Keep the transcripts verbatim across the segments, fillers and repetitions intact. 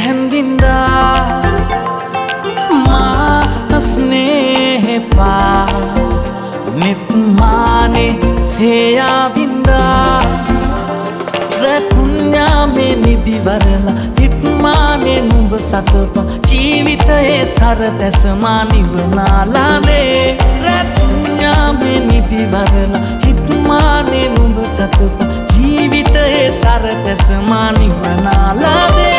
ගැහැන් වින්දා මා හස්නේ පා නිත්මානේ සේයා වින්දා රැතුන්යාමේ නිදිවරලා හිත්මානේ නුඹ සතප ජීවිතයේ සරදැසමා නිවනාලානේ රැතුන්යාමේ නිදිවරලා හිත්මානේ නුඹ සතප ජීවිතයේ සරදැසමා නිවනාලානේ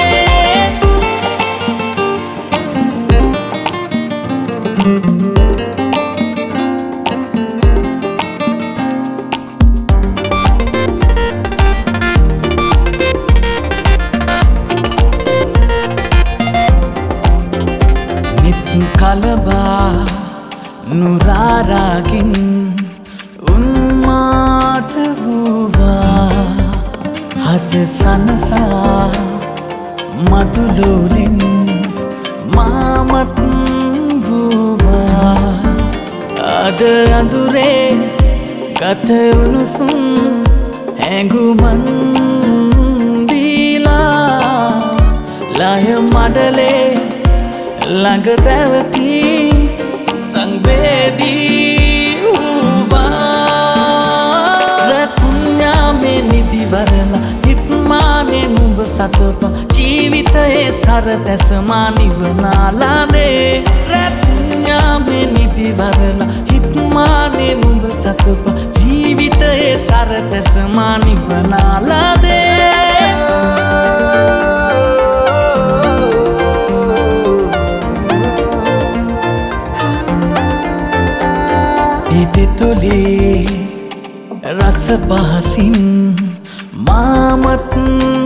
කලබා නුරාරාගින් උන්මාද වූවා හද සනසා මදුලෝලෙන් මාමත් වූවා අද අඳුරේ ගත උණුසුම් හැඟුමන් දීලා ලය මඩලේ ළඟ පැවති සංවේදී වූවා රැතුන්යාමේ නිදිවරලා හිත්මානේ නුඹ සතප ජීවිතයේ සරදැසමා නිවනාලානේ රැතුන්යාමේ නිදිවරලා හිත්මානේ නුඹ සතප ජීවිතයේ සරදැසමා නිවනාලානේ හිතෙතුලේ රස පහසින් මාමත්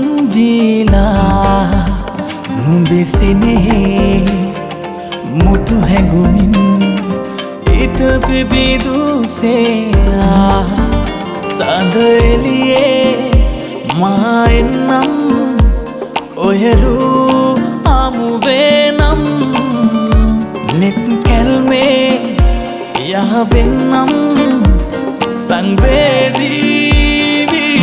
වීලා නුඹේ සිනෙහි මුතු හැඟුමින් හිත පිබිදුසේයා සඳ එළියේ මා එන්නම් ඔයරු අමුවේ නම් නෙත් කැල්මේ යහවෙන්නම් සංවේදී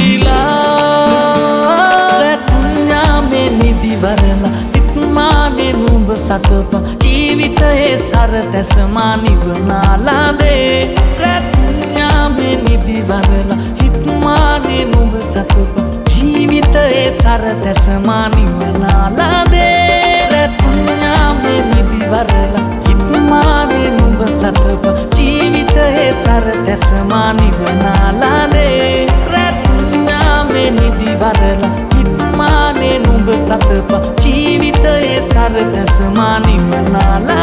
වීලා රැතුන්යාමේ නිදිවරලා හිත්මානේ නුඹ සතප ජීවිතයේ සරදැසමා නිවනාලානේ රැතුන්යාමේ නිදිවරලා හිත්මානේ නුඹ සතප ජීවිතයේ සරදැසමා නිවනාලානේ රැතුන්යාමේ නිදිවරලා හිත්මානේ නුඹ සතප ජීවිතයේ සරදැසමා නිවනාලානේ රැතුන්යාමේ නිදිවරලා හිත්මානේ නුඹ සතප ජීවිතයේ සරදැසමා නිවනාලානේ